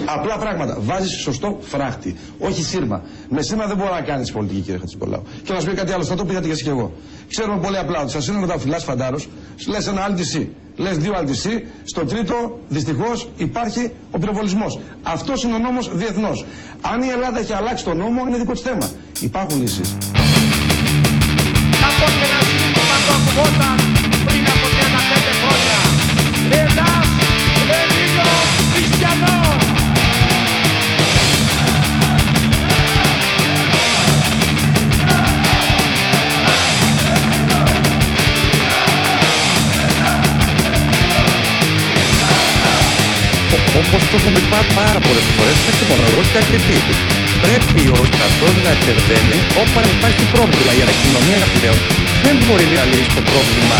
Απλά πράγματα. Βάζεις σωστό φράχτη. Όχι σύρμα. Με σύρμα δεν μπορεί να κάνεις πολιτική, κύριε Χατζηπολάου. Και να σου πει κάτι άλλο, θα το πήγατε και εγώ. Ξέρουμε πολύ απλά ότι σας είναι να φυλάς φαντάρος, λες ένα LTC, λες 2 LTC, στο τρίτο δυστυχώς υπάρχει ο πυροβολισμός. Αυτός είναι ο νόμος διεθνώς. Αν η Ελλάδα έχει αλλάξει τον νόμο, είναι δικό της θέμα. Υπάρχουν λύσεις. Πριν από 35 χρόνια, Ελλάς, Ελλήνο, Χριστιανό. Όπως το έχουμε πει πάρα πολλές φορές, όχι μόνο εγώ και αρκετοί. Πρέπει ο στρατός να επεμβαίνει όταν υπάρχει πρόβλημα. Η αστυνομία πλέον δεν μπορεί να λύσει το πρόβλημα.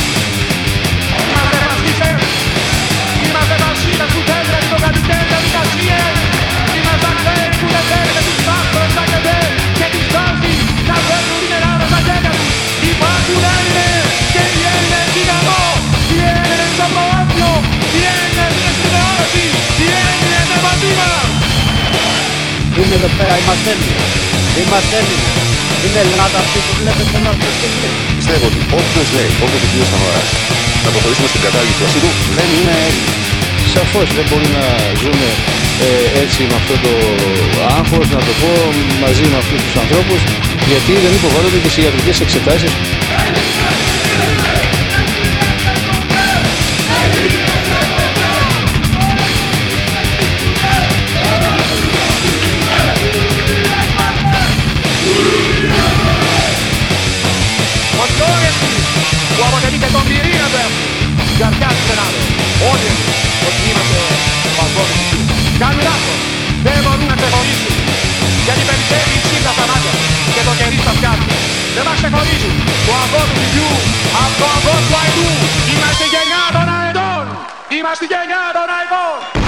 Είμαστε μαζί με τους έδρες των κρατικές διαδικασίες. Είμαστε αυτές που δεν θέλετε τους πάστορες να κεντέ και τους τάσεις να φέρνουν την Ελλάδα στα χέρια τους. Υπάρχουν Έλληνες και οι Έλληνες δυναμό. Οι Έλληνες στο προάθλιο. Οι Έλληνες είναι στην τηλεόραση. Οι Έλληνες είναι μαζί μας. Είναι εδώ πέρα, είμαστε Έλληνες. Είμαστε Έλληνες. Είναι Ελλάδα αυτή που βλέπετε να προσθέσει. Πιστεύω ότι όποιος λέει, όποιος ο κ. Σαμαράς, να προχωρήσουμε στην κατάργηση του ασύλου, δεν είναι Έλληνες. Σαφώς δεν μπορεί να ζούμε έτσι με αυτό το άγχος, να το πω, μαζί με αυτούς τους ανθρώπους, γιατί δεν υποβάλλονται και σε ιατρικές εξετάσεις. Που αποτελείται τον πυρήνα του έργου. Καρδιά του Σενάτου. Όλοι ότι είμαστε παγκόσμιοι. Κάνουν λάθος. Δεν μπορούν να ξεχωρίσουν. Γιατί περισσεύει η ψήφα στα μάτια και το κερί στα αυτιά τους. Δεν μας ξεχωρίζουν. Το αυγό του βιβλιού από το αυγό του αετού. Είμαστε γενιά των αετών. Είμαστε γενιά των αετών.